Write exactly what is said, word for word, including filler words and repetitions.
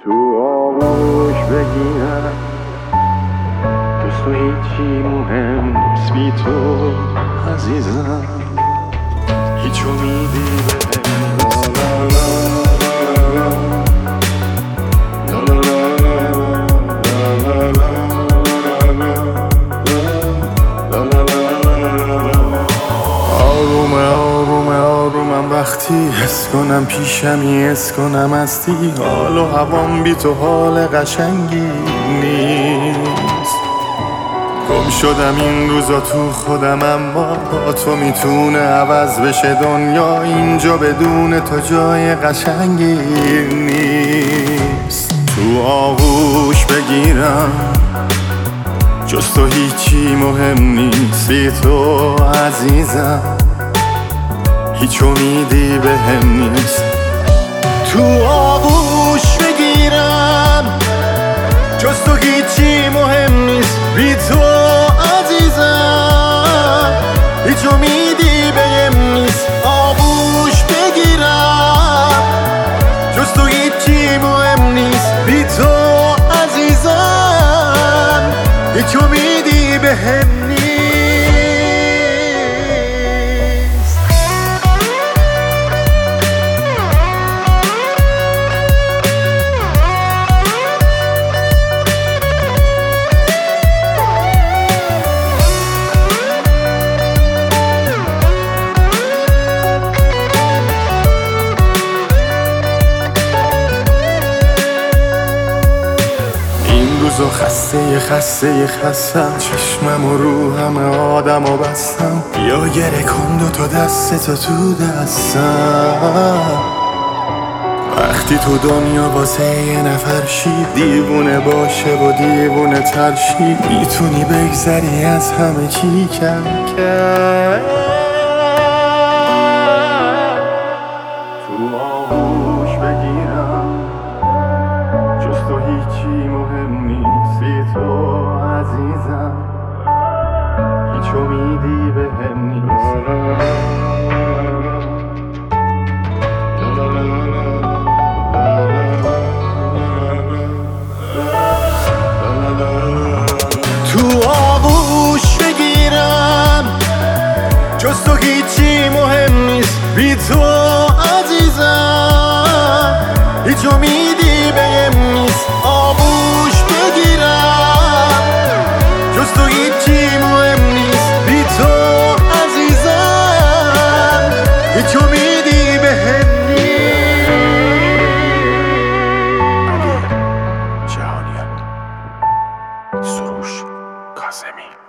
تو آغوش بگیرم جز تو هیچی مهم نیست بی تو عزیزم، هیچ امیدی بهم نیست. آرومه آرومه آرومم وقتی حس کنم پیشمی، حس کنم هستی. حال و هوام بی تو حال قشنگی نیست. گم شدم این روزا تو خودم، اما با تو میتونه عوض بشه دنیا. اینجا بدون تو جای قشنگی نیست. تو آغوش بگیرم جز تو هیچی مهم نیست بی تو عزیزم، هیچ امیدی بهم نیست. تو آغوش بگیرم جز تو هیچی مهم نیست بی تو عزیزم، هیچ امیدی بهم نیست. آغوش بگیرم جز تو هیچی مهم نیست بی تو عزیزم، هیچ امیدی بهم نیست. روزا خسته خسته خستم، چشمم و رو همه آدم و بستم. یا گره کن دو تا دست تو تو دستم. وقتی تو دنیا واسه یه نفر شی، دیوونه باشه و دیوونه ترشی. میتونی بگذری از همه چی کم کم. تو آغوش بگیرم جز تو هیچی مهم نیست بی تو عزیزم، هیچ امیدی بهم نیست. تو آغوش بگیرم جز تو هیچی مهم نیست بی تو عزیزم، هیچ امیدی بهم نیست. آغوش بگیرم جز تو هیچی مهم نیست بی تو عزیزم، هیچ امیدی بهم نیست. علی جهانیان، سروش کاظمی.